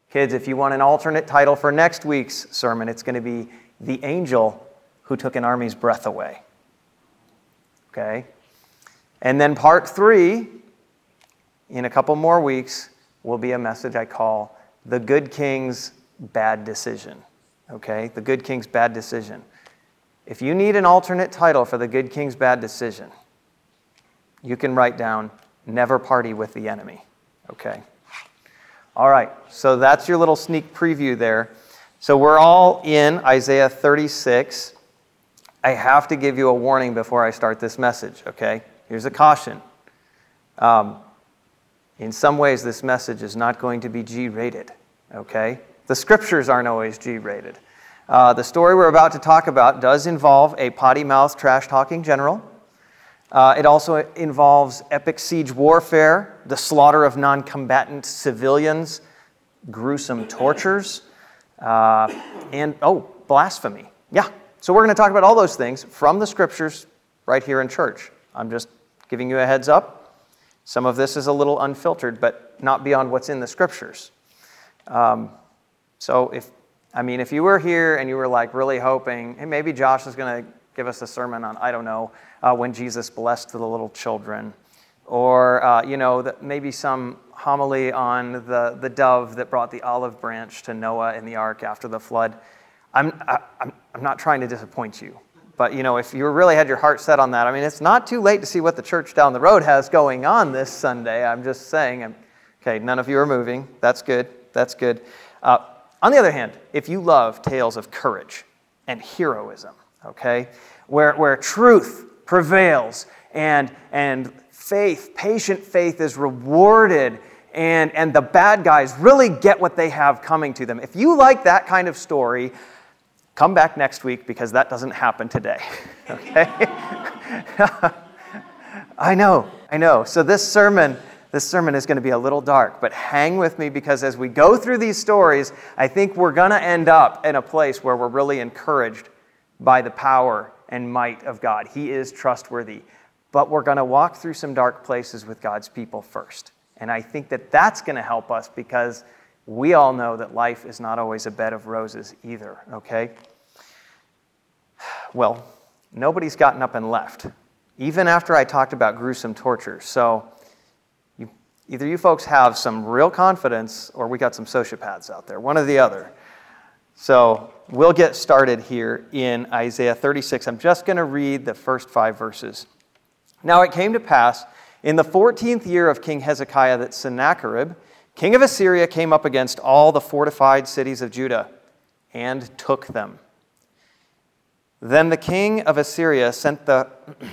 Kids, if you want an alternate title for next week's sermon, it's going to be The Angel Who Took an Army's Breath Away. Okay? And then part 3, in a couple more weeks, will be a message I call The Good King's Bad Decision. Okay? The Good King's Bad Decision. If you need an alternate title for The Good King's Bad Decision, you can write down Never Party with the Enemy. Okay? All right, so that's your little sneak preview there. So we're all in Isaiah 36. I have to give you a warning before I start this message, okay? Here's a caution. In some ways, this message is not going to be G-rated, okay? The scriptures aren't always G-rated. The story we're about to talk about does involve a potty-mouthed, trash-talking general. It also involves epic siege warfare, the slaughter of non-combatant civilians, gruesome tortures, and, blasphemy. Yeah, so we're going to talk about all those things from the scriptures right here in church. I'm just giving you a heads up. Some of this is a little unfiltered, but not beyond what's in the scriptures. So if you were here and you were like really hoping, hey, maybe Josh is going to give us a sermon on, I don't know, when Jesus blessed the little children, or maybe some homily on the dove that brought the olive branch to Noah in the ark after the flood. I'm not trying to disappoint you, but if you really had your heart set on that, it's not too late to see what the church down the road has going on this Sunday. I'm just saying. Okay, none of you are moving. That's good. That's good. On the other hand, if you love tales of courage and heroism, okay, where truth prevails and faith, patient faith is rewarded, and the bad guys really get what they have coming to them. If you like that kind of story, come back next week, because that doesn't happen today. Okay? I know. So this sermon is going to be a little dark, but hang with me, because as we go through these stories, I think we're going to end up in a place where we're really encouraged by the power and might of God. He is trustworthy. But we're going to walk through some dark places with God's people first. And I think that that's going to help us, because we all know that life is not always a bed of roses either, okay? Well, nobody's gotten up and left, even after I talked about gruesome torture. So either you folks have some real confidence, or we got some sociopaths out there, one or the other. So we'll get started here in Isaiah 36. I'm just going to read the first 5 verses. Now it came to pass in the 14th year of King Hezekiah that Sennacherib, king of Assyria, came up against all the fortified cities of Judah and took them. Then the king of Assyria sent the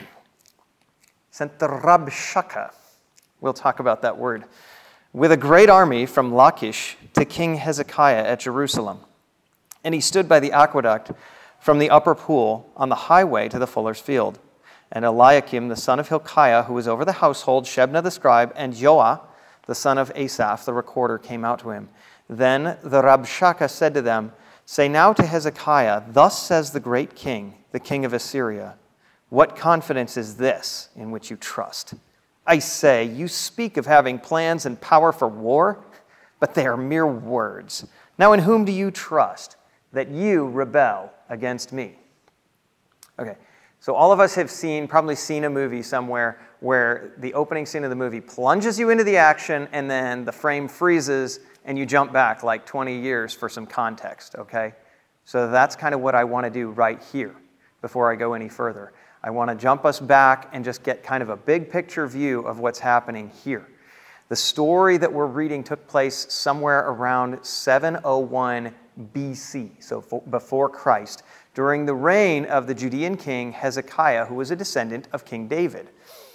Rabshakeh, we'll talk about that word, with a great army from Lachish to King Hezekiah at Jerusalem. And he stood by the aqueduct from the upper pool on the highway to the fuller's field. And Eliakim, the son of Hilkiah, who was over the household, Shebna the scribe, and Joah, the son of Asaph, the recorder, came out to him. Then the Rabshakeh said to them, "Say now to Hezekiah, thus says the great king, the king of Assyria, what confidence is this in which you trust? I say, you speak of having plans and power for war, but they are mere words. Now in whom do you trust, that you rebel against me?" Okay. So all of us have probably seen a movie somewhere where the opening scene of the movie plunges you into the action, and then the frame freezes and you jump back like 20 years for some context, okay? So that's kind of what I want to do right here before I go any further. I want to jump us back and just get kind of a big picture view of what's happening here. The story that we're reading took place somewhere around 701 BC, so before Christ, during the reign of the Judean king Hezekiah, who was a descendant of King David.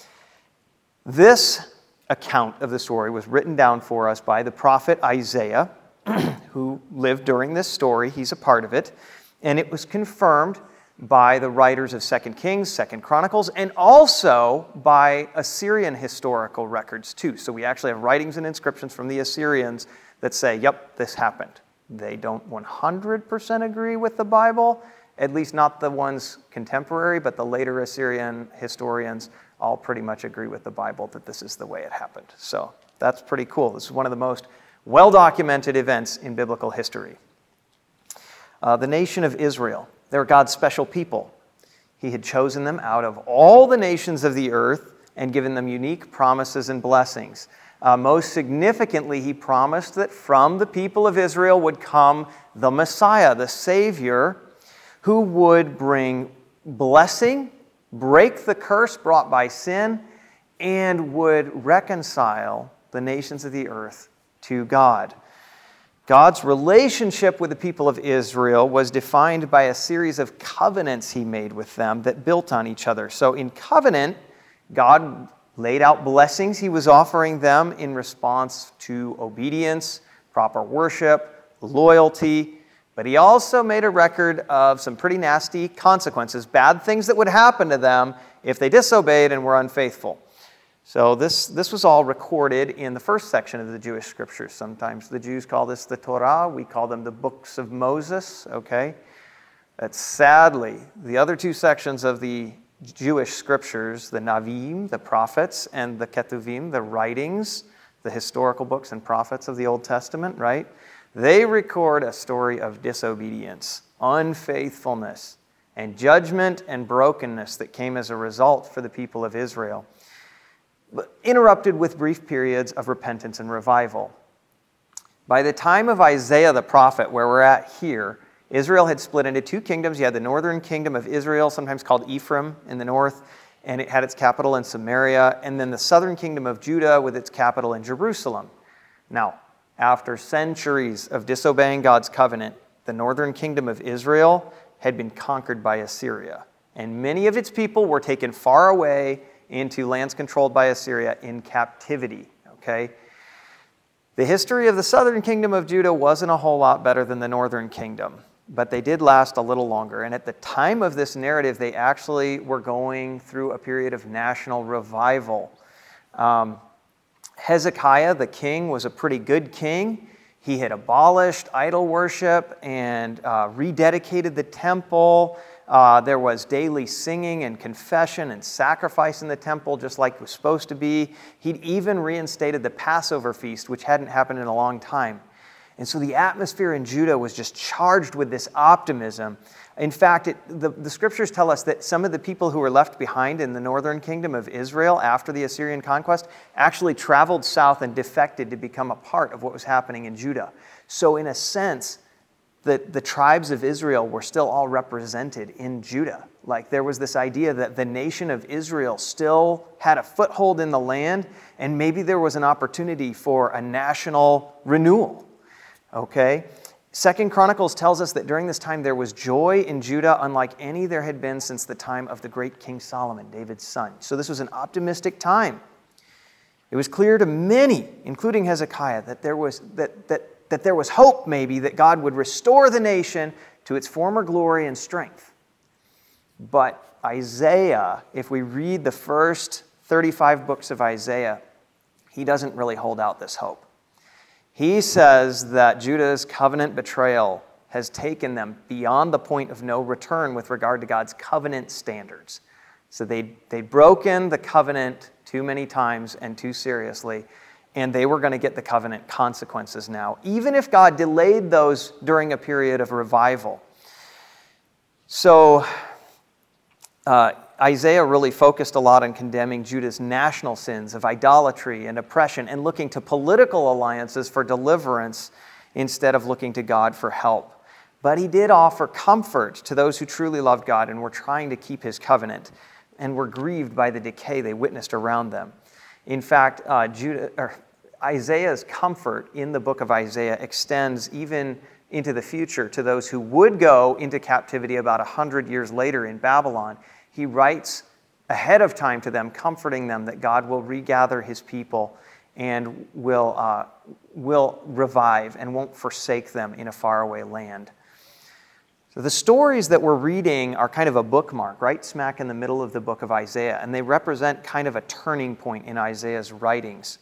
This account of the story was written down for us by the prophet Isaiah, who lived during this story. He's a part of it. And it was confirmed by the writers of 2 Kings, 2 Chronicles, and also by Assyrian historical records too. So we actually have writings and inscriptions from the Assyrians that say, yep, this happened. They don't 100% agree with the Bible, at least not the ones contemporary, but the later Assyrian historians all pretty much agree with the Bible that this is the way it happened. So that's pretty cool. This is one of the most well-documented events in biblical history. The nation of Israel, they're God's special people. He had chosen them out of all the nations of the earth and given them unique promises and blessings. Most significantly, he promised that from the people of Israel would come the Messiah, the Savior, who would bring blessing, break the curse brought by sin, and would reconcile the nations of the earth to God. God's relationship with the people of Israel was defined by a series of covenants he made with them that built on each other. So in covenant, God laid out blessings he was offering them in response to obedience, proper worship, loyalty, but he also made a record of some pretty nasty consequences, bad things that would happen to them if they disobeyed and were unfaithful. So this was all recorded in the first section of the Jewish scriptures. Sometimes the Jews call this the Torah. We call them the books of Moses, okay? But sadly, the other two sections of the Jewish scriptures, the Navim, the prophets, and the Ketuvim, the writings, the historical books and prophets of the Old Testament, right? They record a story of disobedience, unfaithfulness, and judgment and brokenness that came as a result for the people of Israel, but interrupted with brief periods of repentance and revival. By the time of Isaiah the prophet, where we're at here, Israel had split into two kingdoms. You had the northern kingdom of Israel, sometimes called Ephraim in the north, and it had its capital in Samaria, and then the southern kingdom of Judah with its capital in Jerusalem. Now, after centuries of disobeying God's covenant, the northern kingdom of Israel had been conquered by Assyria, and many of its people were taken far away into lands controlled by Assyria in captivity, okay? The history of the southern kingdom of Judah wasn't a whole lot better than the northern kingdom, but they did last a little longer. And at the time of this narrative, they actually were going through a period of national revival. Hezekiah, the king, was a pretty good king. He had abolished idol worship and rededicated the temple. There was daily singing and confession and sacrifice in the temple, just like it was supposed to be. He'd even reinstated the Passover feast, which hadn't happened in a long time. And so the atmosphere in Judah was just charged with this optimism. In fact, the scriptures tell us that some of the people who were left behind in the northern kingdom of Israel after the Assyrian conquest actually traveled south and defected to become a part of what was happening in Judah. So in a sense, the tribes of Israel were still all represented in Judah. Like there was this idea that the nation of Israel still had a foothold in the land, and maybe there was an opportunity for a national renewal. Okay? 2 Chronicles tells us that during this time there was joy in Judah unlike any there had been since the time of the great King Solomon, David's son. So this was an optimistic time. It was clear to many, including Hezekiah, that there was hope maybe that God would restore the nation to its former glory and strength. But Isaiah, if we read the first 35 books of Isaiah, he doesn't really hold out this hope. He says that Judah's covenant betrayal has taken them beyond the point of no return with regard to God's covenant standards. So they'd broken the covenant too many times and too seriously, and they were going to get the covenant consequences now, even if God delayed those during a period of revival. So Isaiah really focused a lot on condemning Judah's national sins of idolatry and oppression and looking to political alliances for deliverance instead of looking to God for help. But he did offer comfort to those who truly loved God and were trying to keep his covenant and were grieved by the decay they witnessed around them. In fact, Isaiah's comfort in the book of Isaiah extends even into the future to those who would go into captivity about 100 years later in Babylon. He writes ahead of time to them, comforting them that God will regather his people and will revive and won't forsake them in a faraway land. So the stories that we're reading are kind of a bookmark, right smack in the middle of the book of Isaiah, and they represent kind of a turning point in Isaiah's writings.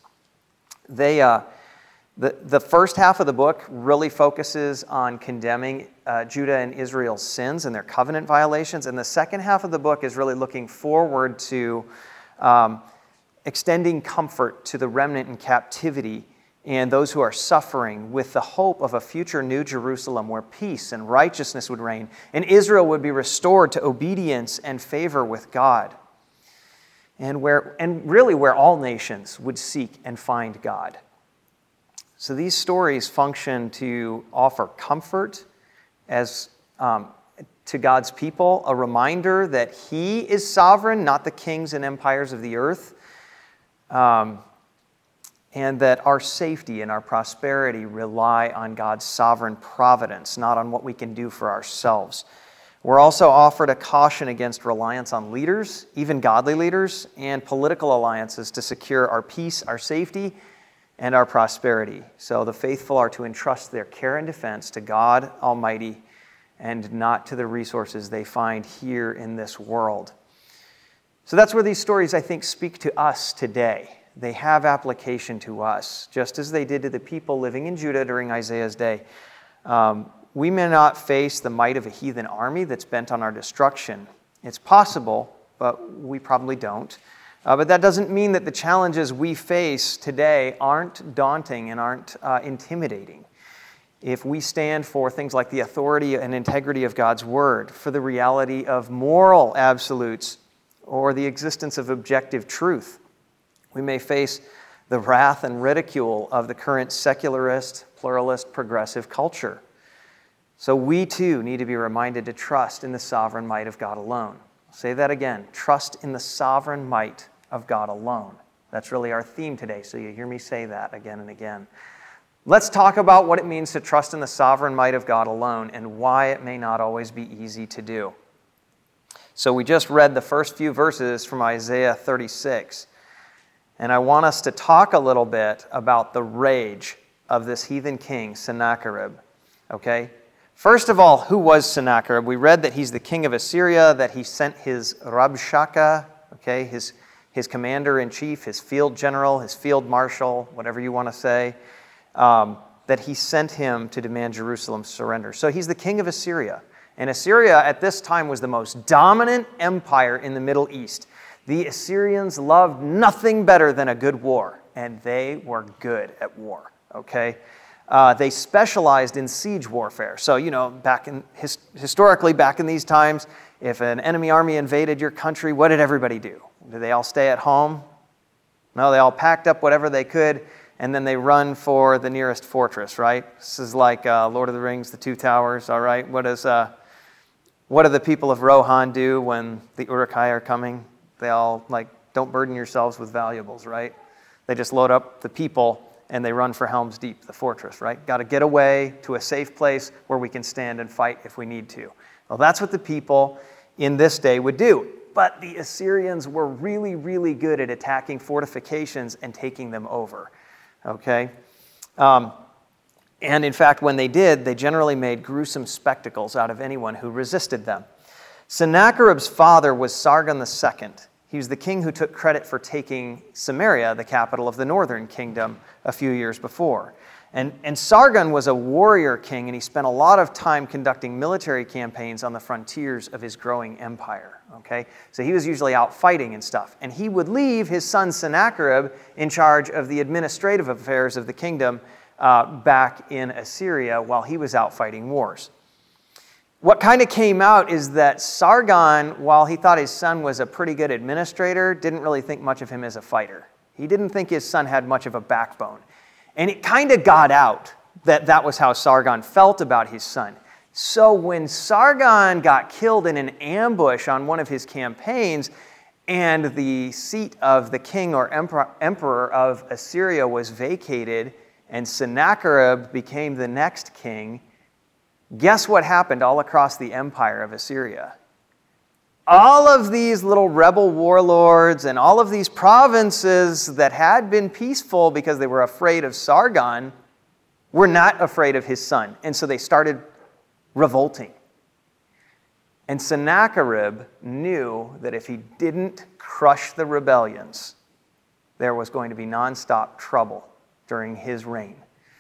The first half of the book really focuses on condemning Judah and Israel's sins and their covenant violations, and the second half of the book is really looking forward to extending comfort to the remnant in captivity and those who are suffering with the hope of a future New Jerusalem where peace and righteousness would reign, and Israel would be restored to obedience and favor with God, and really where all nations would seek and find God. So these stories function to offer comfort as to God's people, a reminder that He is sovereign, not the kings and empires of the earth, and that our safety and our prosperity rely on God's sovereign providence, not on what we can do for ourselves. We're also offered a caution against reliance on leaders, even godly leaders, and political alliances to secure our peace, our safety, and our prosperity. So the faithful are to entrust their care and defense to God Almighty and not to the resources they find here in this world. So that's where these stories, I think, speak to us today. They have application to us, just as they did to the people living in Judah during Isaiah's day. We may not face the might of a heathen army that's bent on our destruction. It's possible, but we probably don't. But that doesn't mean that the challenges we face today aren't daunting and aren't intimidating. If we stand for things like the authority and integrity of God's Word, for the reality of moral absolutes, or the existence of objective truth, we may face the wrath and ridicule of the current secularist, pluralist, progressive culture. So we too need to be reminded to trust in the sovereign might of God alone. I'll say that again. Trust in the sovereign might of God alone. That's really our theme today, so you hear me say that again and again. Let's talk about what it means to trust in the sovereign might of God alone and why it may not always be easy to do. So we just read the first few verses from Isaiah 36. And I want us to talk a little bit about the rage of this heathen king, Sennacherib. Okay? First of all, who was Sennacherib? We read that he's the king of Assyria, that he sent his Rabshakeh, okay, his commander-in-chief, his field general, his field marshal, whatever you want to say, that he sent him to demand Jerusalem's surrender. So he's the king of Assyria. And Assyria at this time was the most dominant empire in the Middle East. The Assyrians loved nothing better than a good war, and they were good at war, okay? They specialized in siege warfare. So, historically, back in these times, if an enemy army invaded your country, what did everybody do? Did they all stay at home? No, they all packed up whatever they could, and then they run for the nearest fortress, right? This is like Lord of the Rings, the Two Towers, all right? What do the people of Rohan do when the Uruk-hai are coming? They all, don't burden yourselves with valuables, right? They just load up the people and they run for Helm's Deep, the fortress, right? Got to get away to a safe place where we can stand and fight if we need to. Well, that's what the people in this day would do. But the Assyrians were really, really good at attacking fortifications and taking them over, okay? And in fact, when they did, they generally made gruesome spectacles out of anyone who resisted them. Sennacherib's father was Sargon II. He was the king who took credit for taking Samaria, the capital of the northern kingdom, a few years before. And Sargon was a warrior king, and he spent a lot of time conducting military campaigns on the frontiers of his growing empire. Okay? So he was usually out fighting and stuff. And he would leave his son Sennacherib in charge of the administrative affairs of the kingdom back in Assyria while he was out fighting wars. What kind of came out is that Sargon, while he thought his son was a pretty good administrator, didn't really think much of him as a fighter. He didn't think his son had much of a backbone. And it kind of got out that that was how Sargon felt about his son. So when Sargon got killed in an ambush on one of his campaigns, and the seat of the king or emperor of Assyria was vacated, and Sennacherib became the next king, guess what happened all across the empire of Assyria? All of these little rebel warlords and all of these provinces that had been peaceful because they were afraid of Sargon were not afraid of his son. And so they started revolting. And Sennacherib knew that if he didn't crush the rebellions, there was going to be nonstop trouble during his reign.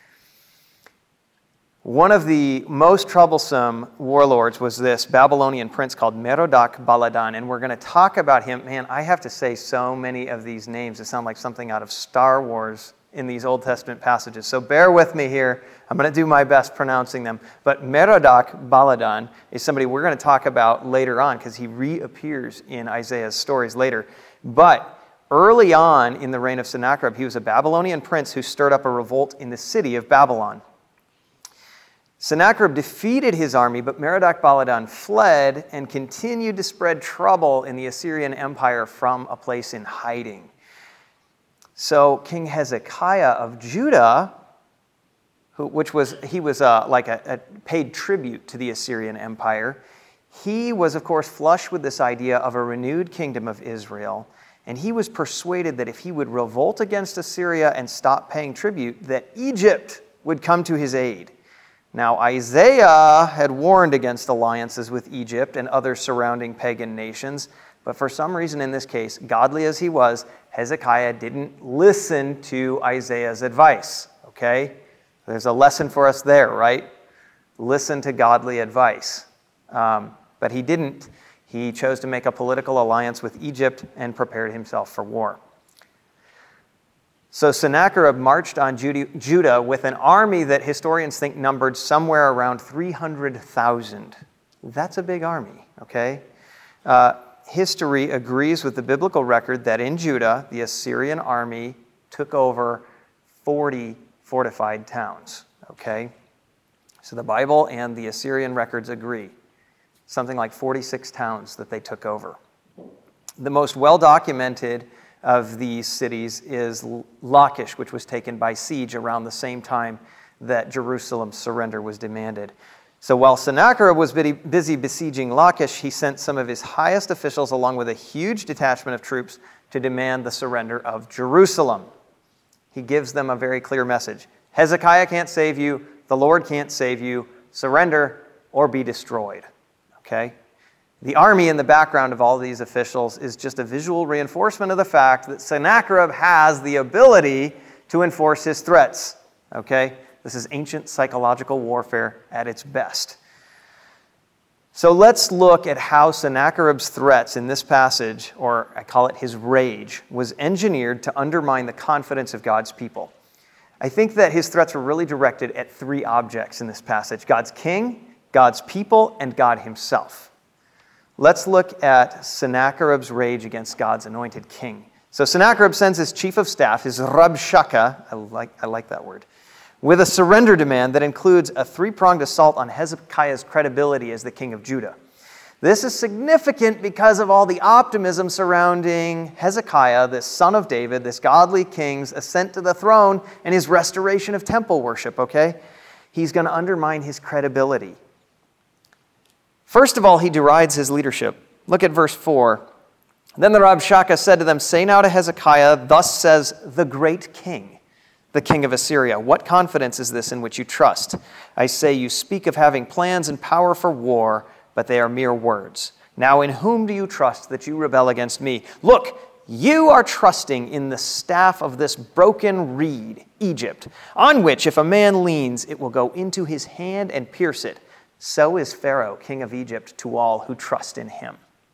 One of the most troublesome warlords was this Babylonian prince called Merodach-Baladan, and we're going to talk about him. Man, I have to say so many of these names that sound like something out of Star Wars in these Old Testament passages. So bear with me here. I'm going to do my best pronouncing them. But Merodach Baladan is somebody we're going to talk about later on because he reappears in Isaiah's stories later. But early on in the reign of Sennacherib, he was a Babylonian prince who stirred up a revolt in the city of Babylon. Sennacherib defeated his army, but Merodach Baladan fled and continued to spread trouble in the Assyrian Empire from a place in hiding. So King Hezekiah of Judah, he was like a paid tribute to the Assyrian Empire, he was, of course, flush with this idea of a renewed kingdom of Israel, and he was persuaded that if he would revolt against Assyria and stop paying tribute, that Egypt would come to his aid. Now, Isaiah had warned against alliances with Egypt and other surrounding pagan nations, but for some reason in this case, godly as he was, Hezekiah didn't listen to Isaiah's advice, okay? There's a lesson for us there, right? Listen to godly advice. But he didn't. He chose to make a political alliance with Egypt and prepared himself for war. So Sennacherib marched on Judah with an army that historians think numbered somewhere around 300,000. That's a big army, okay? History agrees with the biblical record that in Judah, the Assyrian army took over 40 fortified towns, okay? So the Bible and the Assyrian records agree. Something like 46 towns that they took over. The most well-documented of these cities is Lachish, which was taken by siege around the same time that Jerusalem's surrender was demanded. So while Sennacherib was busy besieging Lachish, he sent some of his highest officials along with a huge detachment of troops to demand the surrender of Jerusalem. He gives them a very clear message. Hezekiah can't save you. The Lord can't save you. Surrender or be destroyed. Okay? The army in the background of all these officials is just a visual reinforcement of the fact that Sennacherib has the ability to enforce his threats. Okay? This is ancient psychological warfare at its best. So let's look at how Sennacherib's threats in this passage, or I call it his rage, was engineered to undermine the confidence of God's people. I think that his threats were really directed at three objects in this passage: God's king, God's people, and God himself. Let's look at Sennacherib's rage against God's anointed king. So Sennacherib sends his chief of staff, his Rabshakeh, I like that word, with a surrender demand that includes a three-pronged assault on Hezekiah's credibility as the king of Judah. This is significant because of all the optimism surrounding Hezekiah, this son of David, this godly king's ascent to the throne and his restoration of temple worship, okay? He's going to undermine his credibility. First of all, he derides his leadership. Look at verse 4. Then the Rabshakeh said to them, "Say now to Hezekiah, thus says the great king, the king of Assyria, what confidence is this in which you trust? I say you speak of having plans and power for war, but they are mere words. Now in whom do you trust that you rebel against me? Look, you are trusting in the staff of this broken reed, Egypt, on which if a man leans, it will go into his hand and pierce it. So is Pharaoh, king of Egypt, to all who trust in him."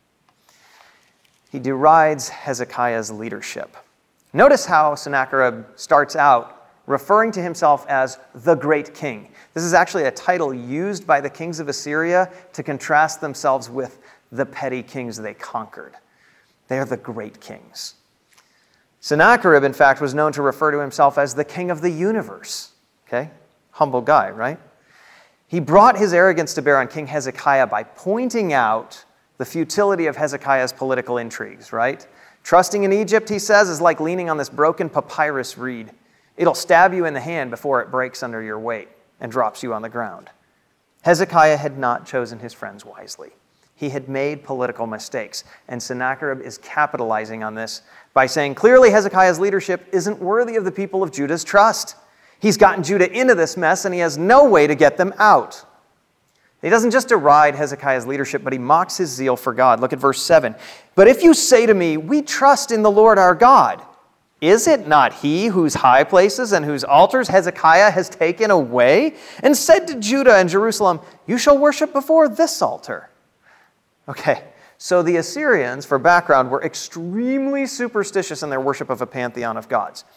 He derides Hezekiah's leadership. Notice how Sennacherib starts out referring to himself as the great king. This is actually a title used by the kings of Assyria to contrast themselves with the petty kings they conquered. They are the great kings. Sennacherib, in fact, was known to refer to himself as the king of the universe. Okay? Humble guy, right? He brought his arrogance to bear on King Hezekiah by pointing out the futility of Hezekiah's political intrigues, right? Trusting in Egypt, he says, is like leaning on this broken papyrus reed. It'll stab you in the hand before it breaks under your weight and drops you on the ground. Hezekiah had not chosen his friends wisely. He had made political mistakes, and Sennacherib is capitalizing on this by saying, clearly Hezekiah's leadership isn't worthy of the people of Judah's trust. He's gotten Judah into this mess, and he has no way to get them out. He doesn't just deride Hezekiah's leadership, but he mocks his zeal for God. Look at verse 7. "But if you say to me, we trust in the Lord our God, is it not he whose high places and whose altars Hezekiah has taken away and said to Judah and Jerusalem, you shall worship before this altar?" Okay, so the Assyrians, for background, were extremely superstitious in their worship of a pantheon of gods.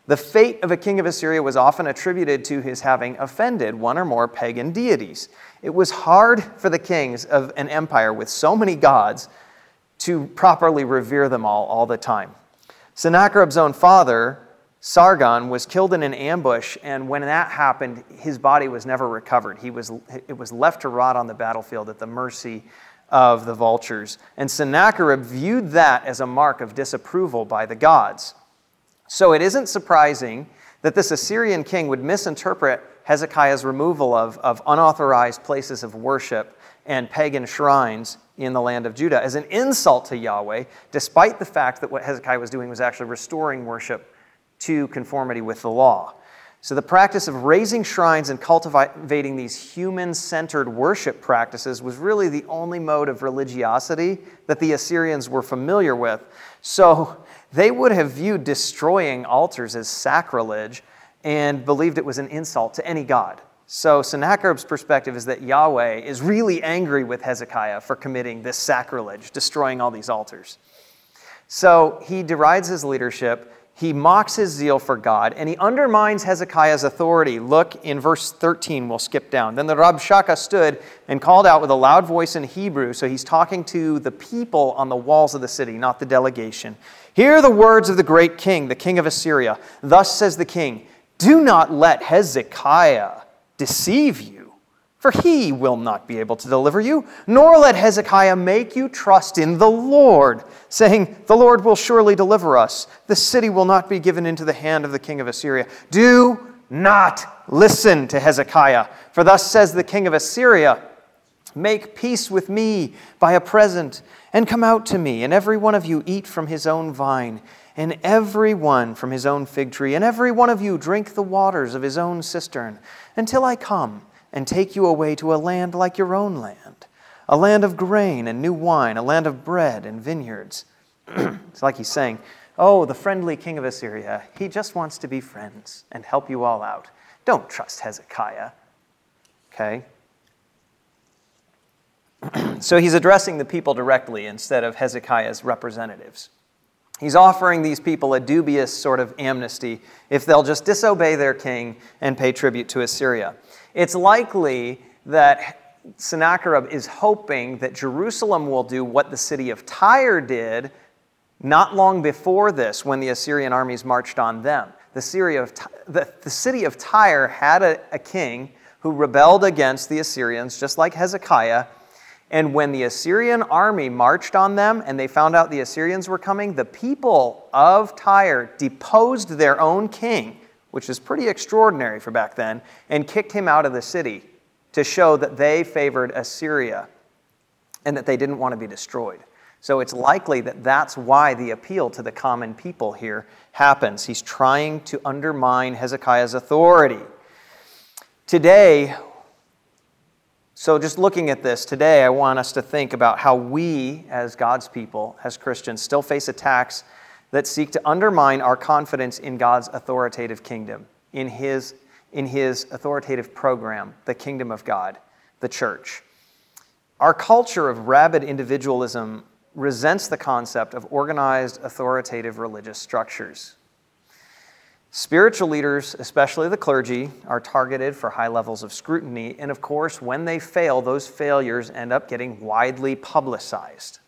The fate of a king of Assyria was often attributed to his having offended one or more pagan deities. It was hard for the kings of an empire with so many gods to properly revere them all the time. Sennacherib's own father, Sargon, was killed in an ambush, and when that happened, his body was never recovered. It was left to rot on the battlefield at the mercy of the vultures. And Sennacherib viewed that as a mark of disapproval by the gods. So it isn't surprising that this Assyrian king would misinterpret Hezekiah's removal of unauthorized places of worship and pagan shrines in the land of Judah as an insult to Yahweh, despite the fact that what Hezekiah was doing was actually restoring worship to conformity with the law. So the practice of raising shrines and cultivating these human-centered worship practices was really the only mode of religiosity that the Assyrians were familiar with. So they would have viewed destroying altars as sacrilege and believed it was an insult to any god. So Sennacherib's perspective is that Yahweh is really angry with Hezekiah for committing this sacrilege, destroying all these altars. So he derides his leadership, he mocks his zeal for God, and he undermines Hezekiah's authority. Look in verse 13, we'll skip down. Then the Rabshakeh stood and called out with a loud voice in Hebrew. So he's talking to the people on the walls of the city, not the delegation. Hear the words of the great king, the king of Assyria. Thus says the king, do not let Hezekiah deceive you, for he will not be able to deliver you, nor let Hezekiah make you trust in the Lord, saying, the Lord will surely deliver us. The city will not be given into the hand of the king of Assyria. Do not listen to Hezekiah, for thus says the king of Assyria, make peace with me by a present, and come out to me, and every one of you eat from his own vine, and every one from his own fig tree, and every one of you drink the waters of his own cistern, until I come and take you away to a land like your own land, a land of grain and new wine, a land of bread and vineyards. It's like he's saying, oh, the friendly king of Assyria, he just wants to be friends and help you all out. Don't trust Hezekiah. Okay? So he's addressing the people directly instead of Hezekiah's representatives. He's offering these people a dubious sort of amnesty if they'll just disobey their king and pay tribute to Assyria. It's likely that Sennacherib is hoping that Jerusalem will do what the city of Tyre did not long before this when the Assyrian armies marched on them. The city of Tyre had a king who rebelled against the Assyrians, just like Hezekiah. And when the Assyrian army marched on them and they found out the Assyrians were coming, the people of Tyre deposed their own king, which is pretty extraordinary for back then, and kicked him out of the city to show that they favored Assyria and that they didn't want to be destroyed. So it's likely that that's why the appeal to the common people here happens. He's trying to undermine Hezekiah's authority. Today, so just looking at this today, I want us to think about how we, as God's people, as Christians, still face attacks that seek to undermine our confidence in God's authoritative kingdom, in His authoritative program, the kingdom of God, the church. Our culture of rabid individualism resents the concept of organized, authoritative religious structures. Spiritual leaders, especially the clergy, are targeted for high levels of scrutiny, and of course, when they fail, those failures end up getting widely publicized.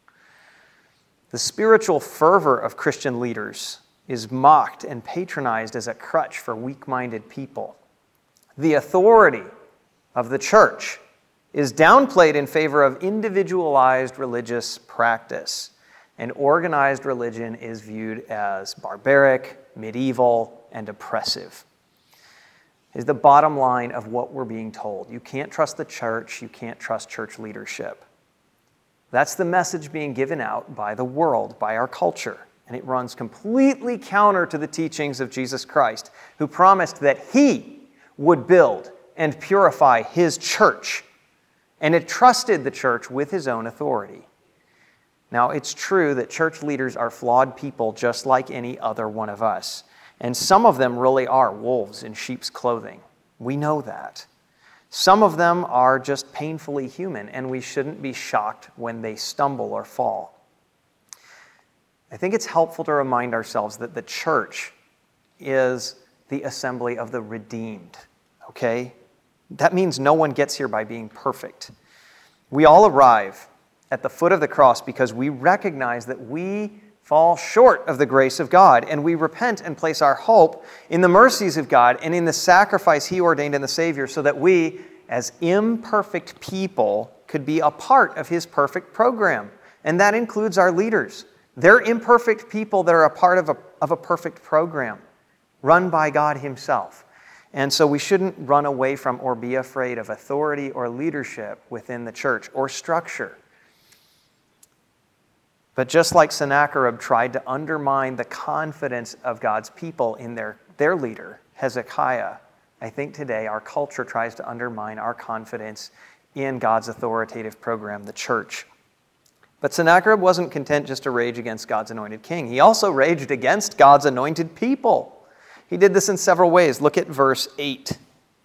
The spiritual fervor of Christian leaders is mocked and patronized as a crutch for weak-minded people. The authority of the church is downplayed in favor of individualized religious practice, and organized religion is viewed as barbaric, medieval, and oppressive. Is the bottom line of what we're being told. You can't trust the church, you can't trust church leadership. That's the message being given out by the world, by our culture, and it runs completely counter to the teachings of Jesus Christ, who promised that He would build and purify His church, and entrusted the church with His own authority. Now, it's true that church leaders are flawed people just like any other one of us. And some of them really are wolves in sheep's clothing. We know that. Some of them are just painfully human, and we shouldn't be shocked when they stumble or fall. I think it's helpful to remind ourselves that the church is the assembly of the redeemed, okay? That means no one gets here by being perfect. We all arrive at the foot of the cross because we recognize that we fall short of the grace of God, and we repent and place our hope in the mercies of God and in the sacrifice He ordained in the Savior so that we, as imperfect people, could be a part of His perfect program. And that includes our leaders. They're imperfect people that are a part of a perfect program run by God Himself. And so we shouldn't run away from or be afraid of authority or leadership within the church or structure. But just like Sennacherib tried to undermine the confidence of God's people in their leader, Hezekiah, I think today our culture tries to undermine our confidence in God's authoritative program, the church. But Sennacherib wasn't content just to rage against God's anointed king. He also raged against God's anointed people. He did this in several ways. Look at verse 8.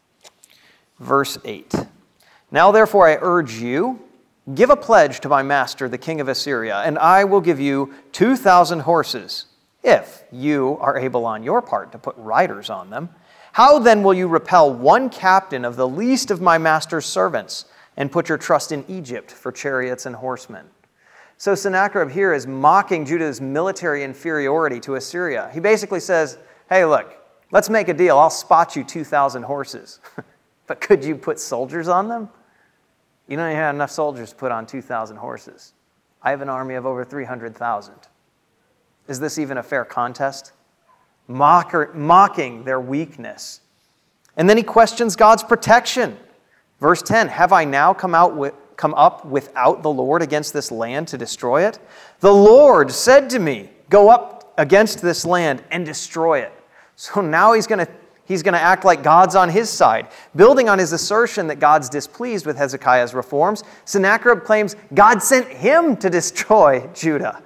Verse 8. Now therefore I urge you, give a pledge to my master, the king of Assyria, and I will give you 2,000 horses, if you are able on your part to put riders on them. How then will you repel one captain of the least of my master's servants and put your trust in Egypt for chariots and horsemen? So Sennacherib here is mocking Judah's military inferiority to Assyria. He basically says, hey, look, let's make a deal. I'll spot you 2,000 horses. But could you put soldiers on them? You don't even have enough soldiers to put on 2,000 horses. I have an army of over 300,000. Is this even a fair contest? Mocking their weakness. And then he questions God's protection. Verse 10, have I now come up without the Lord against this land to destroy it? The Lord said to me, go up against this land and destroy it. So now he's going to act like God's on his side. Building on his assertion that God's displeased with Hezekiah's reforms, Sennacherib claims God sent him to destroy Judah.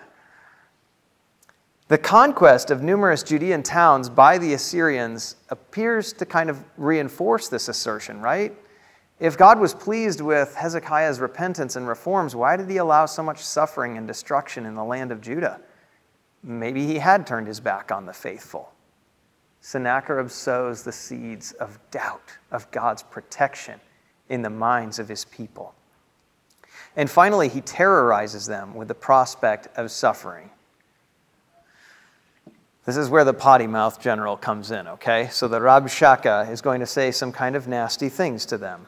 The conquest of numerous Judean towns by the Assyrians appears to kind of reinforce this assertion, right? If God was pleased with Hezekiah's repentance and reforms, why did he allow so much suffering and destruction in the land of Judah? Maybe he had turned his back on the faithful. Sennacherib sows the seeds of doubt of God's protection in the minds of his people. And finally, he terrorizes them with the prospect of suffering. This is where the potty-mouthed general comes in, okay? So the Rabshakeh is going to say some kind of nasty things to them.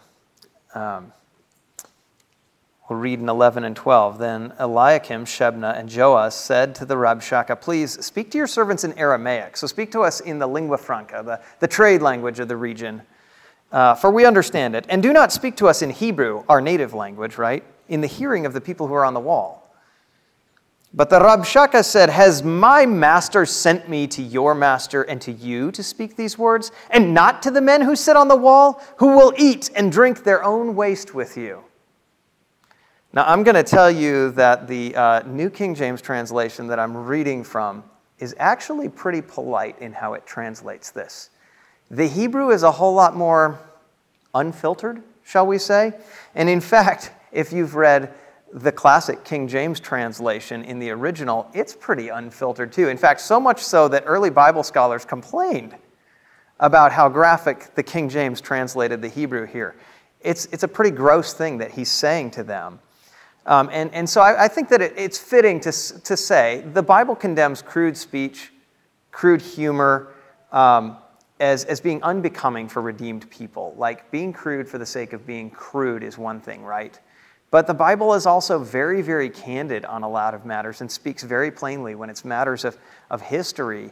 We'll read in 11 and 12. Then Eliakim, Shebna, and Joas said to the Rabshakeh, please speak to your servants in Aramaic. So speak to us in the lingua franca, the trade language of the region, for we understand it. And do not speak to us in Hebrew, our native language, right? In the hearing of the people who are on the wall. But the Rabshakeh said, has my master sent me to your master and to you to speak these words, and not to the men who sit on the wall, who will eat and drink their own waste with you? Now, I'm going to tell you that the New King James translation that I'm reading from is actually pretty polite in how it translates this. The Hebrew is a whole lot more unfiltered, shall we say? And in fact, if you've read the classic King James translation in the original, it's pretty unfiltered too. In fact, so much so that early Bible scholars complained about how graphic the King James translated the Hebrew here. It's a pretty gross thing that he's saying to them. And so I think that it's fitting to say the Bible condemns crude speech, crude humor, as being unbecoming for redeemed people. Like being crude for the sake of being crude is one thing, right? But the Bible is also very, very candid on a lot of matters and speaks very plainly when it's matters of history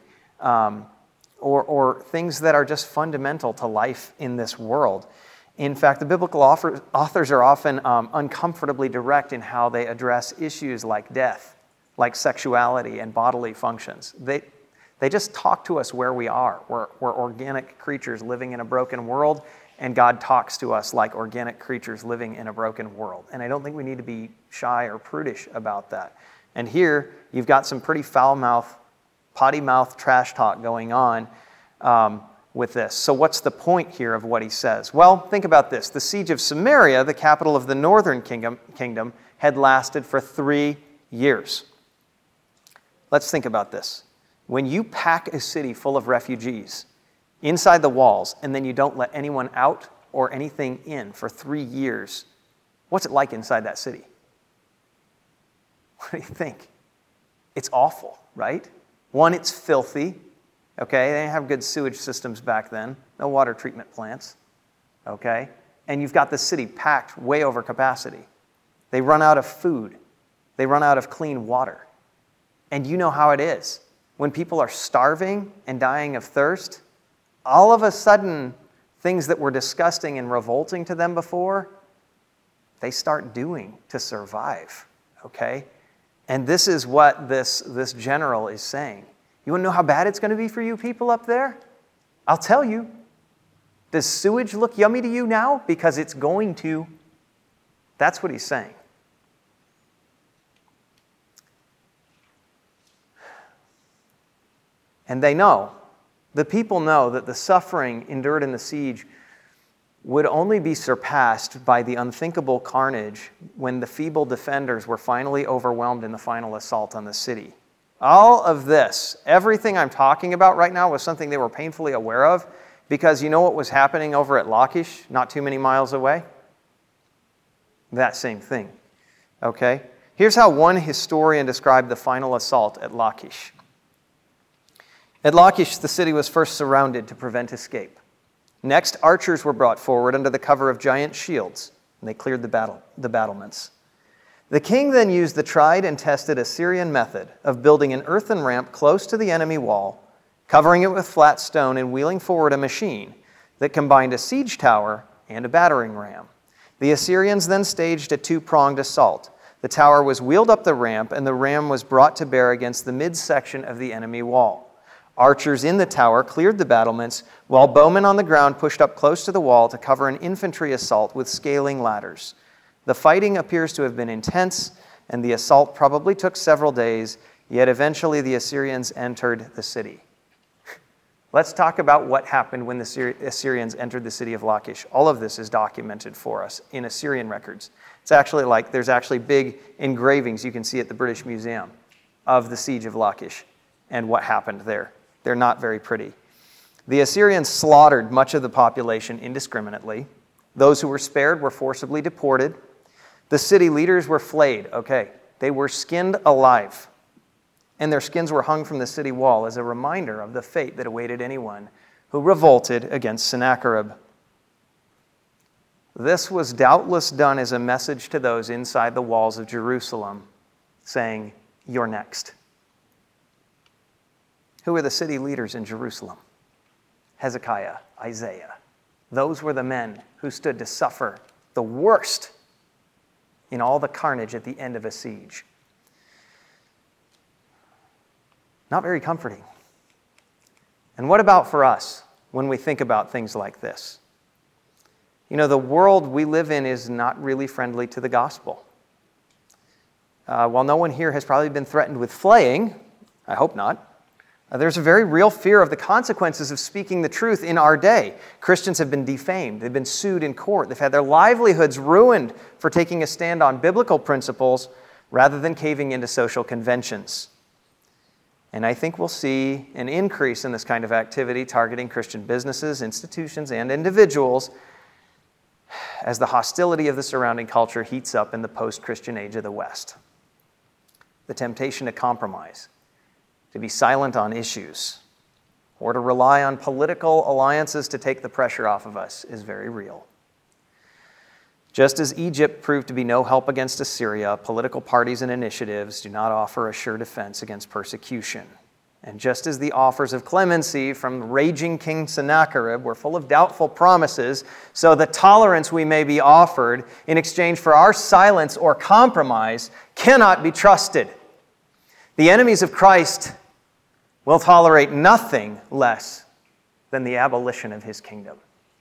or things that are just fundamental to life in this world. In fact, the biblical authors are often uncomfortably direct in how they address issues like death, like sexuality and bodily functions. They just talk to us where we are. We're organic creatures living in a broken world, and God talks to us like organic creatures living in a broken world. And I don't think we need to be shy or prudish about that. And here, you've got some pretty foul-mouthed, potty-mouthed trash talk going on with this. So what's the point here of what he says? Well, think about this. The siege of Samaria, the capital of the northern kingdom, had lasted for 3 years. Let's think about this. When you pack a city full of refugees inside the walls and then you don't let anyone out or anything in for 3 years, what's it like inside that city? What do you think? It's awful, right? One, it's filthy. Okay, they didn't have good sewage systems back then. No water treatment plants. Okay? And you've got the city packed way over capacity. They run out of food. They run out of clean water. And you know how it is. When people are starving and dying of thirst, all of a sudden, things that were disgusting and revolting to them before, they start doing to survive. Okay? And this is what this general is saying. You want to know how bad it's going to be for you people up there? I'll tell you. Does sewage look yummy to you now? Because it's going to. That's what he's saying. And they know, the people know that the suffering endured in the siege would only be surpassed by the unthinkable carnage when the feeble defenders were finally overwhelmed in the final assault on the city. All of this, everything I'm talking about right now was something they were painfully aware of, because you know what was happening over at Lachish, not too many miles away? That same thing. Okay? Here's how one historian described the final assault at Lachish. At Lachish, the city was first surrounded to prevent escape. Next, archers were brought forward under the cover of giant shields, and they cleared the battlements. The king then used the tried and tested Assyrian method of building an earthen ramp close to the enemy wall, covering it with flat stone and wheeling forward a machine that combined a siege tower and a battering ram. The Assyrians then staged a two-pronged assault. The tower was wheeled up the ramp, and the ram was brought to bear against the midsection of the enemy wall. Archers in the tower cleared the battlements, while bowmen on the ground pushed up close to the wall to cover an infantry assault with scaling ladders. The fighting appears to have been intense, and the assault probably took several days, yet eventually the Assyrians entered the city. Let's talk about what happened when the Assyrians entered the city of Lachish. All of this is documented for us in Assyrian records. It's actually there's actually big engravings you can see at the British Museum of the siege of Lachish and what happened there. They're not very pretty. The Assyrians slaughtered much of the population indiscriminately. Those who were spared were forcibly deported. The city leaders were flayed. Okay, they were skinned alive. And their skins were hung from the city wall as a reminder of the fate that awaited anyone who revolted against Sennacherib. This was doubtless done as a message to those inside the walls of Jerusalem, saying, "You're next." Who are the city leaders in Jerusalem? Hezekiah, Isaiah. Those were the men who stood to suffer the worst in all the carnage at the end of a siege. Not very comforting. And what about for us when we think about things like this? You know, the world we live in is not really friendly to the gospel. While no one here has probably been threatened with flaying, I hope not, there's a very real fear of the consequences of speaking the truth in our day. Christians have been defamed. They've been sued in court. They've had their livelihoods ruined for taking a stand on biblical principles rather than caving into social conventions. And I think we'll see an increase in this kind of activity targeting Christian businesses, institutions, and individuals as the hostility of the surrounding culture heats up in the post-Christian age of the West. The temptation to compromise, to be silent on issues, or to rely on political alliances to take the pressure off of us is very real. Just as Egypt proved to be no help against Assyria, political parties and initiatives do not offer a sure defense against persecution. And just as the offers of clemency from raging King Sennacherib were full of doubtful promises, so the tolerance we may be offered in exchange for our silence or compromise cannot be trusted. The enemies of Christ will tolerate nothing less than the abolition of his kingdom.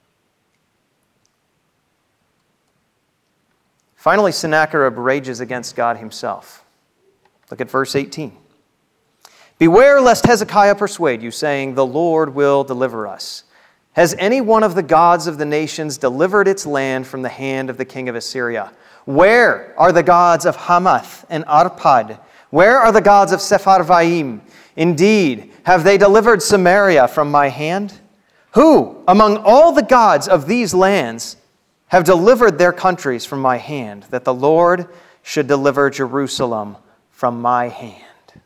Finally, Sennacherib rages against God himself. Look at verse 18. "Beware lest Hezekiah persuade you, saying, 'The Lord will deliver us.' Has any one of the gods of the nations delivered its land from the hand of the king of Assyria? Where are the gods of Hamath and Arpad? Where are the gods of Sepharvaim? Indeed, have they delivered Samaria from my hand? Who, among all the gods of these lands, have delivered their countries from my hand, that the Lord should deliver Jerusalem from my hand?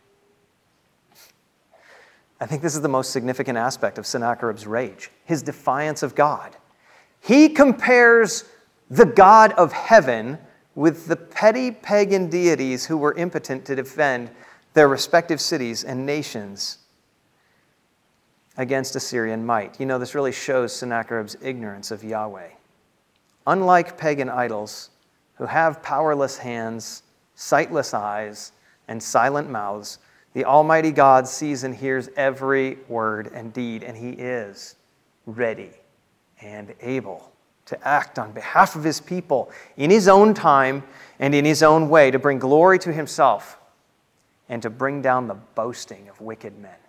I think this is the most significant aspect of Sennacherib's rage, his defiance of God. He compares the God of heaven with the petty pagan deities who were impotent to defend their respective cities and nations against Assyrian might. You know, this really shows Sennacherib's ignorance of Yahweh. Unlike pagan idols who have powerless hands, sightless eyes, and silent mouths, the Almighty God sees and hears every word and deed, and He is ready and able to act on behalf of His people in His own time and in His own way to bring glory to Himself and to bring down the boasting of wicked men.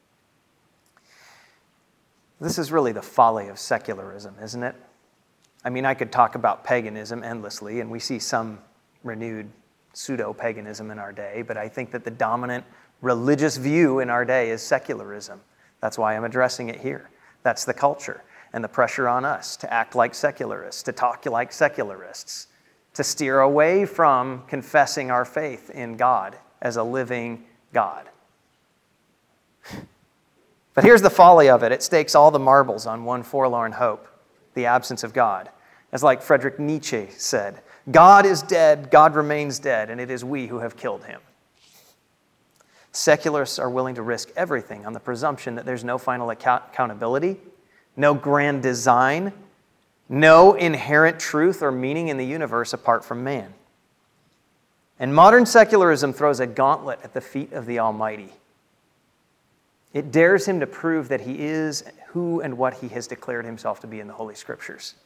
This is really the folly of secularism, isn't it? I mean, I could talk about paganism endlessly, and we see some renewed pseudo-paganism in our day, but I think that the dominant religious view in our day is secularism. That's why I'm addressing it here. That's the culture and the pressure on us to act like secularists, to talk like secularists, to steer away from confessing our faith in God as a living God. But here's the folly of it. It stakes all the marbles on one forlorn hope, the absence of God. As like Friedrich Nietzsche said, God is dead, God remains dead, and it is we who have killed Him. Secularists are willing to risk everything on the presumption that there's no final accountability, no grand design, no inherent truth or meaning in the universe apart from man. And modern secularism throws a gauntlet at the feet of the Almighty. It dares Him to prove that He is who and what He has declared Himself to be in the Holy Scriptures.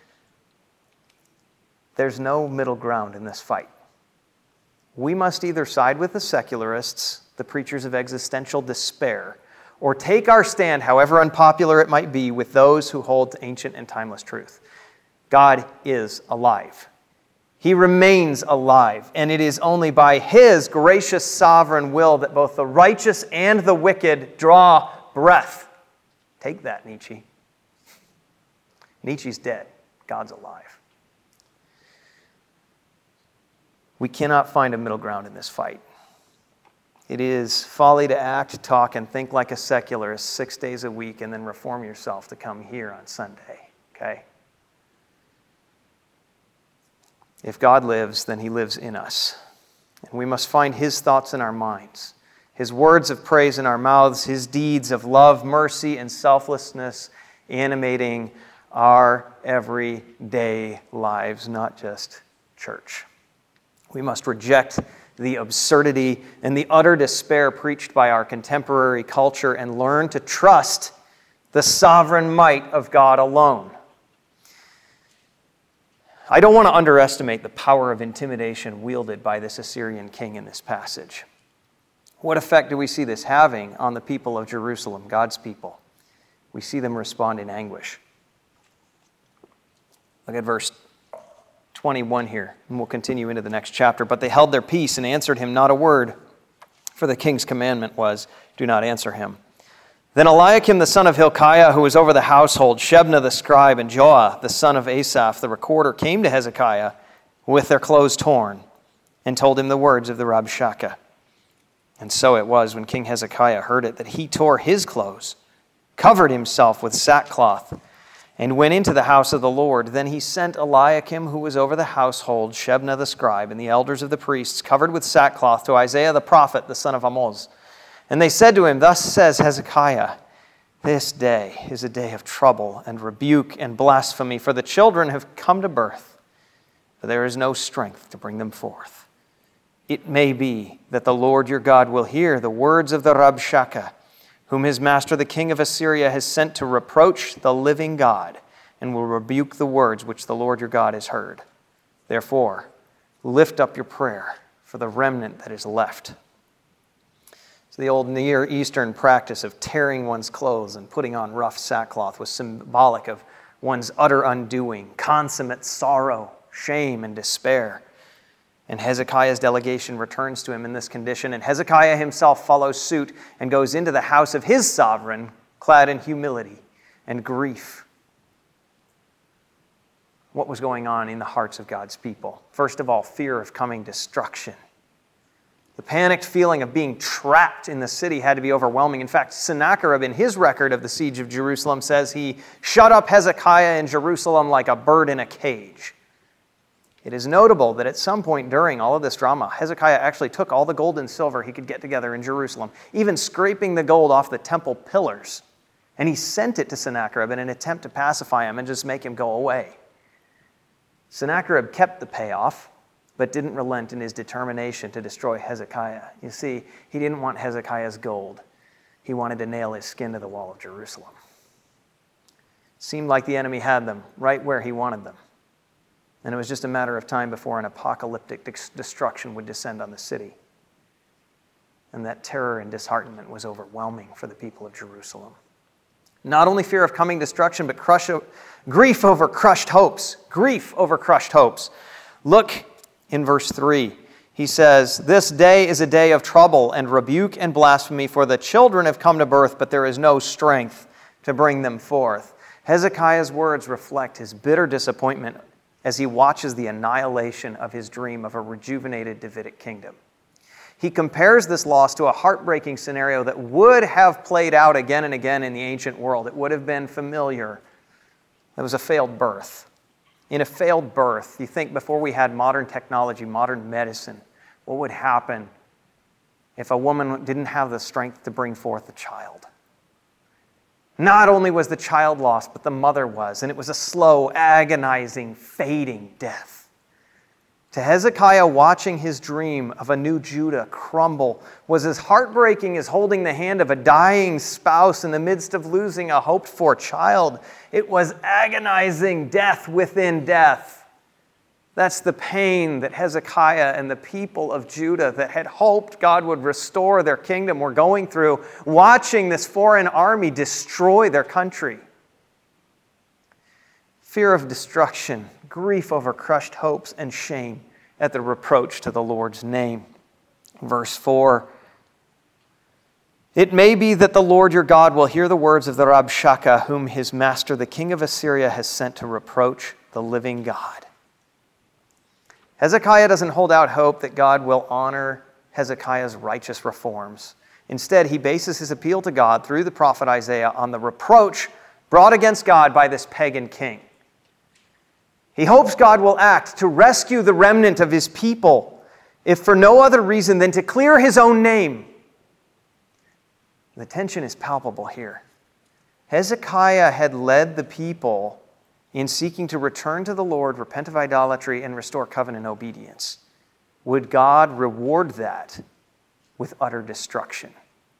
There's no middle ground in this fight. We must either side with the secularists, the preachers of existential despair, or take our stand, however unpopular it might be, with those who hold to ancient and timeless truth. God is alive. He remains alive, and it is only by His gracious sovereign will that both the righteous and the wicked draw breath. Take that, Nietzsche. Nietzsche's dead. God's alive. We cannot find a middle ground in this fight. It is folly to act, talk, and think like a secularist 6 days a week and then reform yourself to come here on Sunday, okay? If God lives, then He lives in us. And we must find His thoughts in our minds, His words of praise in our mouths, His deeds of love, mercy, and selflessness animating our everyday lives, not just church. We must reject the absurdity and the utter despair preached by our contemporary culture and learn to trust the sovereign might of God alone. I don't want to underestimate the power of intimidation wielded by this Assyrian king in this passage. What effect do we see this having on the people of Jerusalem, God's people? We see them respond in anguish. Look at verse 21 here, and we'll continue into the next chapter. But they held their peace and answered him not a word, for the king's commandment was, do not answer him. Then Eliakim the son of Hilkiah, who was over the household, Shebna the scribe, and Joah the son of Asaph the recorder came to Hezekiah with their clothes torn and told him the words of the Rabshakeh. And so it was when King Hezekiah heard it that he tore his clothes, covered himself with sackcloth, and went into the house of the Lord. Then he sent Eliakim, who was over the household, Shebna the scribe, and the elders of the priests, covered with sackcloth, to Isaiah the prophet, the son of Amoz. And they said to him, thus says Hezekiah, this day is a day of trouble and rebuke and blasphemy, for the children have come to birth, but there is no strength to bring them forth. It may be that the Lord your God will hear the words of the Rabshakeh, whom his master the king of Assyria has sent to reproach the living God, and will rebuke the words which the Lord your God has heard. Therefore, lift up your prayer for the remnant that is left. So the old Near Eastern practice of tearing one's clothes and putting on rough sackcloth was symbolic of one's utter undoing, consummate sorrow, shame, and despair. And Hezekiah's delegation returns to him in this condition, and Hezekiah himself follows suit and goes into the house of his sovereign, clad in humility and grief. What was going on in the hearts of God's people? First of all, fear of coming destruction. The panicked feeling of being trapped in the city had to be overwhelming. In fact, Sennacherib, in his record of the siege of Jerusalem, says he shut up Hezekiah in Jerusalem like a bird in a cage. It is notable that at some point during all of this drama, Hezekiah actually took all the gold and silver he could get together in Jerusalem, even scraping the gold off the temple pillars, and he sent it to Sennacherib in an attempt to pacify him and just make him go away. Sennacherib kept the payoff, but didn't relent in his determination to destroy Hezekiah. You see, he didn't want Hezekiah's gold. He wanted to nail his skin to the wall of Jerusalem. It seemed like the enemy had them right where he wanted them. And it was just a matter of time before an apocalyptic destruction would descend on the city. And that terror and disheartenment was overwhelming for the people of Jerusalem. Not only fear of coming destruction, but grief over crushed hopes. Grief over crushed hopes. Look in verse 3. He says, "This day is a day of trouble and rebuke and blasphemy, for the children have come to birth, but there is no strength to bring them forth." Hezekiah's words reflect his bitter disappointment as he watches the annihilation of his dream of a rejuvenated Davidic kingdom. He compares this loss to a heartbreaking scenario that would have played out again and again in the ancient world. It would have been familiar. It was a failed birth. In a failed birth, you think before we had modern technology, modern medicine, what would happen if a woman didn't have the strength to bring forth a child? Not only was the child lost, but the mother was, and it was a slow, agonizing, fading death. To Hezekiah, watching his dream of a new Judah crumble was as heartbreaking as holding the hand of a dying spouse in the midst of losing a hoped-for child. It was agonizing death within death. That's the pain that Hezekiah and the people of Judah that had hoped God would restore their kingdom were going through, watching this foreign army destroy their country. Fear of destruction, grief over crushed hopes, and shame at the reproach to the Lord's name. Verse 4, "It may be that the Lord your God will hear the words of the Rabshakeh, whom his master, the king of Assyria, has sent to reproach the living God." Hezekiah doesn't hold out hope that God will honor Hezekiah's righteous reforms. Instead, he bases his appeal to God through the prophet Isaiah on the reproach brought against God by this pagan king. He hopes God will act to rescue the remnant of his people, if for no other reason than to clear his own name. The tension is palpable here. Hezekiah had led the people in seeking to return to the Lord, repent of idolatry, and restore covenant obedience. Would God reward that with utter destruction?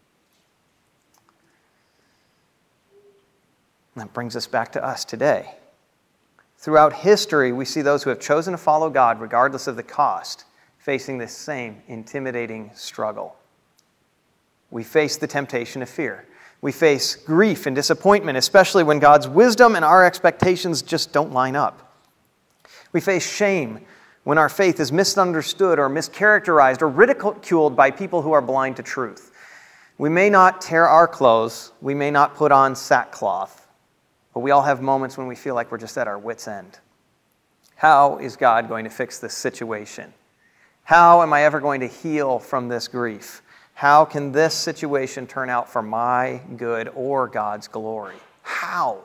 And that brings us back to us today. Throughout history, we see those who have chosen to follow God, regardless of the cost, facing this same intimidating struggle. We face the temptation of fear. We face grief and disappointment, especially when God's wisdom and our expectations just don't line up. We face shame when our faith is misunderstood or mischaracterized or ridiculed by people who are blind to truth. We may not tear our clothes, we may not put on sackcloth, but we all have moments when we feel like we're just at our wits' end. How is God going to fix this situation? How am I ever going to heal from this grief? How can this situation turn out for my good or God's glory? How?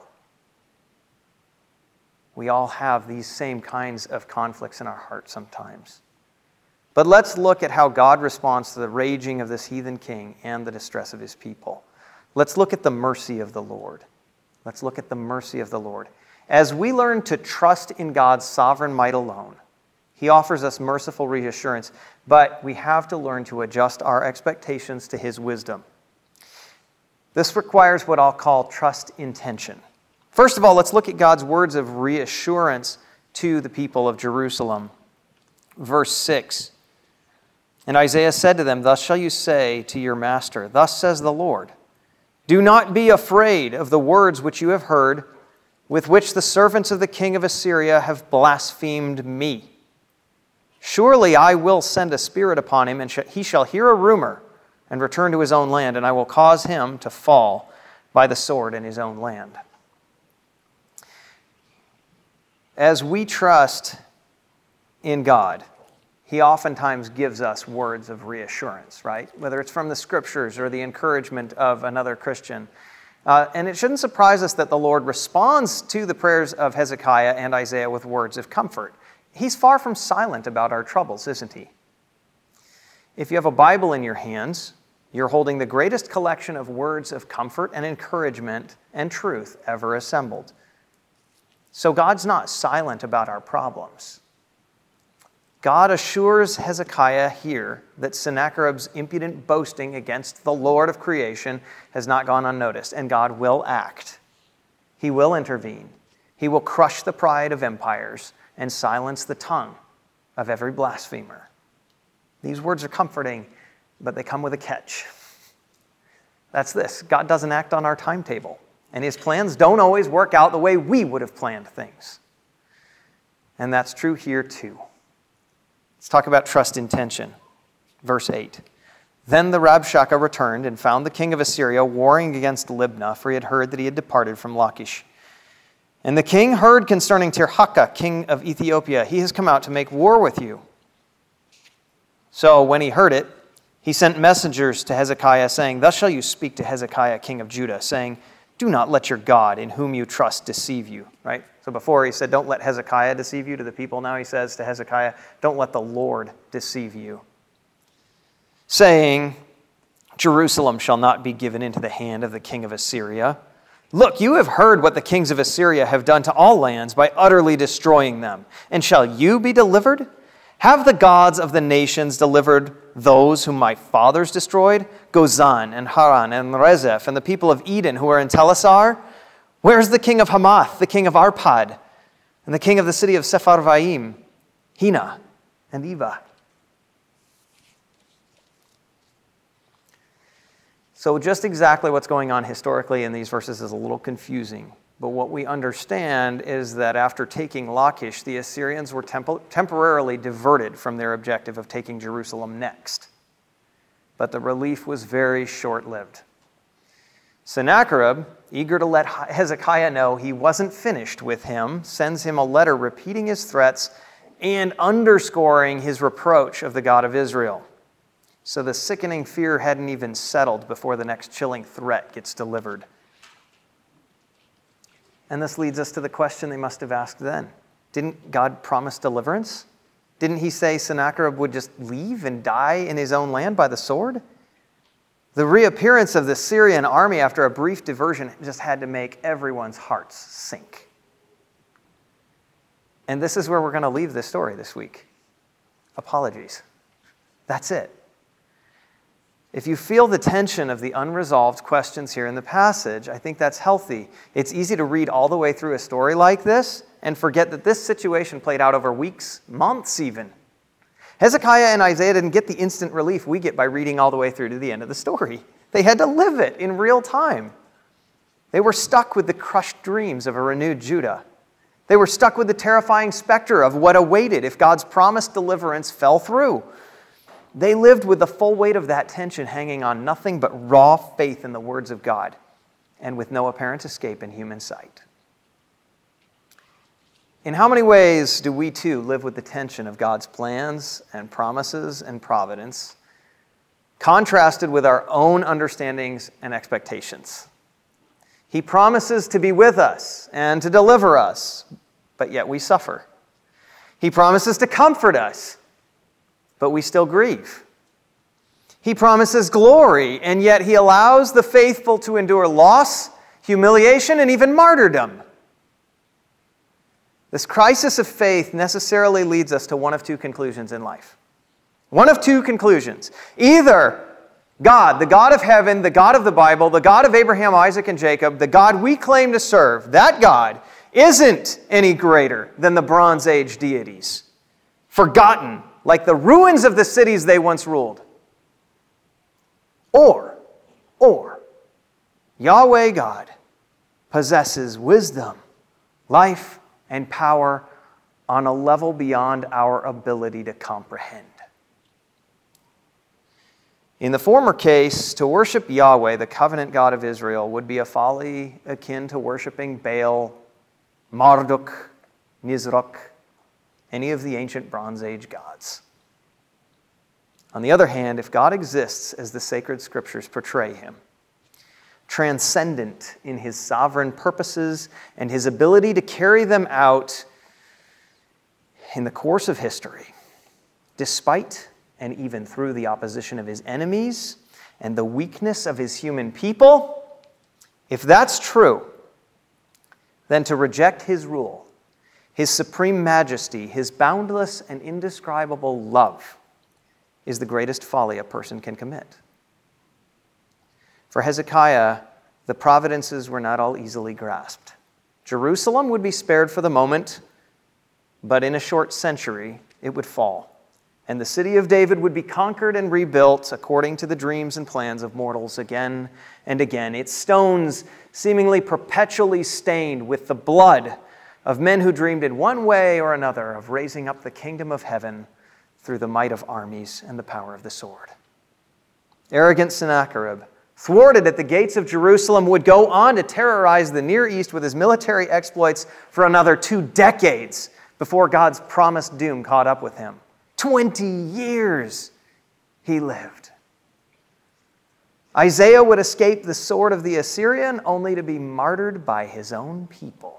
We all have these same kinds of conflicts in our hearts sometimes. But let's look at how God responds to the raging of this heathen king and the distress of his people. Let's look at the mercy of the Lord. Let's look at the mercy of the Lord. As we learn to trust in God's sovereign might alone, he offers us merciful reassurance, but we have to learn to adjust our expectations to his wisdom. This requires what I'll call trust intention. First of all, let's look at God's words of reassurance to the people of Jerusalem. Verse 6, "And Isaiah said to them, 'Thus shall you say to your master, thus says the Lord, do not be afraid of the words which you have heard, with which the servants of the king of Assyria have blasphemed me. Surely I will send a spirit upon him, and he shall hear a rumor and return to his own land, and I will cause him to fall by the sword in his own land. As we trust in God, he oftentimes gives us words of reassurance, right? Whether it's from the scriptures or the encouragement of another Christian. And it shouldn't surprise us that the Lord responds to the prayers of Hezekiah and Isaiah with words of comfort. He's far from silent about our troubles, isn't he? If you have a Bible in your hands, you're holding the greatest collection of words of comfort and encouragement and truth ever assembled. So God's not silent about our problems. God assures Hezekiah here that Sennacherib's impudent boasting against the Lord of creation has not gone unnoticed, and God will act. He will intervene. He will crush the pride of empires and silence the tongue of every blasphemer. These words are comforting, but they come with a catch. That's this: God doesn't act on our timetable, and his plans don't always work out the way we would have planned things. And that's true here too. Let's talk about trust in tension. Verse 8. Then the Rabshakeh returned and found the king of Assyria warring against Libnah, for he had heard that he had departed from Lachish. And the king heard concerning Tirhakah, king of Ethiopia, he has come out to make war with you. So when he heard it, he sent messengers to Hezekiah, saying, Thus shall you speak to Hezekiah, king of Judah, saying, Do not let your God, in whom you trust, deceive you. Right? So before he said, don't let Hezekiah deceive you to the people. Now he says to Hezekiah, don't let the Lord deceive you. Saying, Jerusalem shall not be given into the hand of the king of Assyria. Look, you have heard what the kings of Assyria have done to all lands by utterly destroying them. And shall you be delivered? Have the gods of the nations delivered those whom my fathers destroyed? Gozan and Haran and Rezeph and the people of Eden who are in Telassar? Where is the king of Hamath, the king of Arpad, and the king of the city of Sepharvaim, Hena and Eva? So just exactly what's going on historically in these verses is a little confusing. But what we understand is that after taking Lachish, the Assyrians were temporarily diverted from their objective of taking Jerusalem next. But the relief was very short-lived. Sennacherib, eager to let Hezekiah know he wasn't finished with him, sends him a letter repeating his threats and underscoring his reproach of the God of Israel. So the sickening fear hadn't even settled before the next chilling threat gets delivered. And this leads us to the question they must have asked then. Didn't God promise deliverance? Didn't he say Sennacherib would just leave and die in his own land by the sword? The reappearance of the Syrian army after a brief diversion just had to make everyone's hearts sink. And this is where we're going to leave this story this week. Apologies. That's it. If you feel the tension of the unresolved questions here in the passage, I think that's healthy. It's easy to read all the way through a story like this and forget that this situation played out over weeks, months even. Hezekiah and Isaiah didn't get the instant relief we get by reading all the way through to the end of the story. They had to live it in real time. They were stuck with the crushed dreams of a renewed Judah. They were stuck with the terrifying specter of what awaited if God's promised deliverance fell through. They lived with the full weight of that tension hanging on nothing but raw faith in the words of God, and with no apparent escape in human sight. In how many ways do we too live with the tension of God's plans and promises and providence, contrasted with our own understandings and expectations? He promises to be with us and to deliver us, but yet we suffer. He promises to comfort us, but we still grieve. He promises glory, and yet he allows the faithful to endure loss, humiliation, and even martyrdom. This crisis of faith necessarily leads us to one of two conclusions in life. One of two conclusions. Either God, the God of heaven, the God of the Bible, the God of Abraham, Isaac, and Jacob, the God we claim to serve, that God isn't any greater than the Bronze Age deities, forgotten like the ruins of the cities they once ruled. Or Yahweh God possesses wisdom, life, and power on a level beyond our ability to comprehend. In the former case, to worship Yahweh, the covenant God of Israel, would be a folly akin to worshiping Baal, Marduk, Nisroch, any of the ancient Bronze Age gods. On the other hand, if God exists as the sacred scriptures portray him, transcendent in his sovereign purposes and his ability to carry them out in the course of history, despite and even through the opposition of his enemies and the weakness of his human people, if that's true, then to reject his rule, his supreme majesty, his boundless and indescribable love is the greatest folly a person can commit. For Hezekiah, the providences were not all easily grasped. Jerusalem would be spared for the moment, but in a short century it would fall, and the city of David would be conquered and rebuilt according to the dreams and plans of mortals again and again, its stones seemingly perpetually stained with the blood of men who dreamed in one way or another of raising up the kingdom of heaven through the might of armies and the power of the sword. Arrogant Sennacherib, thwarted at the gates of Jerusalem, would go on to terrorize the Near East with his military exploits for another 2 decades before God's promised doom caught up with him. 20 years he lived. Isaiah would escape the sword of the Assyrian only to be martyred by his own people.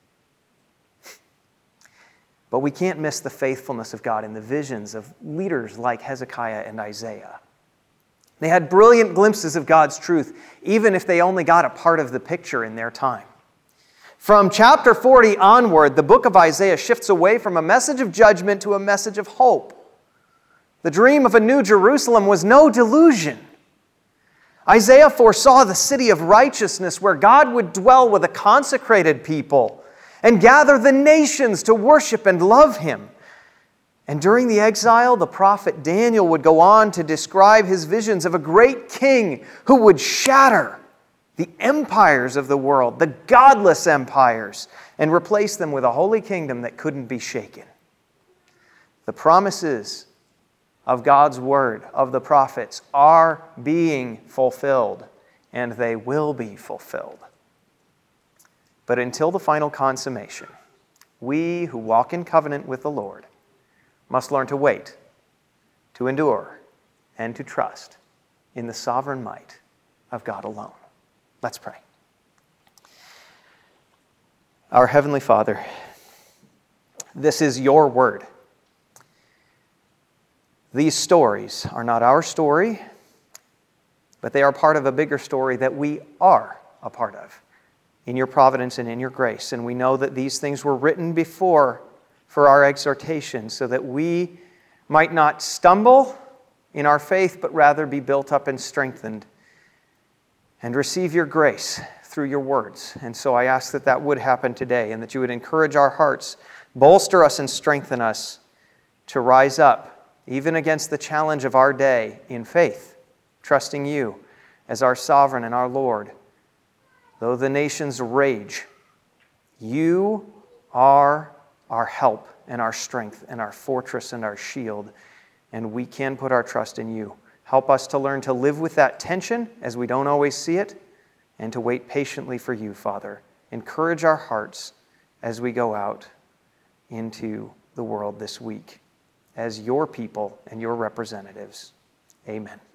But we can't miss the faithfulness of God in the visions of leaders like Hezekiah and Isaiah. They had brilliant glimpses of God's truth, even if they only got a part of the picture in their time. From chapter 40 onward, the book of Isaiah shifts away from a message of judgment to a message of hope. The dream of a new Jerusalem was no delusion. Isaiah foresaw the city of righteousness where God would dwell with a consecrated people and gather the nations to worship and love him. And during the exile, the prophet Daniel would go on to describe his visions of a great king who would shatter the empires of the world, the godless empires, and replace them with a holy kingdom that couldn't be shaken. The promises of God's word, of the prophets, are being fulfilled, and they will be fulfilled. But until the final consummation, we who walk in covenant with the Lord must learn to wait, to endure, and to trust in the sovereign might of God alone. Let's pray. Our Heavenly Father, this is your word. These stories are not our story, but they are part of a bigger story that we are a part of in your providence and in your grace. And we know that these things were written before for our exhortation so that we might not stumble in our faith, but rather be built up and strengthened and receive your grace through your words. And so I ask that that would happen today and that you would encourage our hearts, bolster us and strengthen us to rise up even against the challenge of our day in faith, trusting you as our sovereign and our Lord. Though the nations rage, you are our help and our strength and our fortress and our shield, and we can put our trust in you. Help us to learn to live with that tension as we don't always see it, and to wait patiently for you, Father. Encourage our hearts as we go out into the world this week as your people and your representatives. Amen.